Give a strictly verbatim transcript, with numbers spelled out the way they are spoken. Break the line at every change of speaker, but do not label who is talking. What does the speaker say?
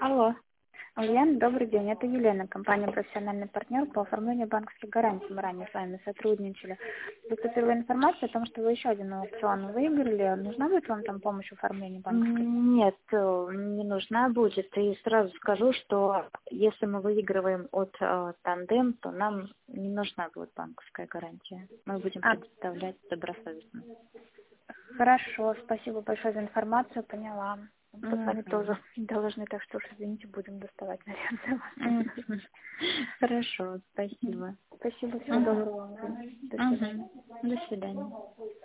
Алло.
Ульяна, добрый день. Это Елена, компания «Профессиональный партнер» по оформлению банковских гарантий. Мы ранее с вами сотрудничали. Поступила информация о том, что вы еще один аукцион выиграли. Нужна будет вам там помощь в оформлении банковских?
М, Нет, э, не нужна будет. И сразу скажу, что если мы выигрываем от э, тандем, то нам не нужна будет банковская гарантия. Мы будем
А,
предоставлять добросовестно.
хорошо. Спасибо большое за информацию. Поняла. Мы с вами тоже
Мгм.
должны, так что уж, извините, будем доставать, наверное,
Мгм.
вас.
Хорошо, спасибо.
Спасибо. Всего
Мгм.
доброго вам. До свидания.
Мгм. До свидания.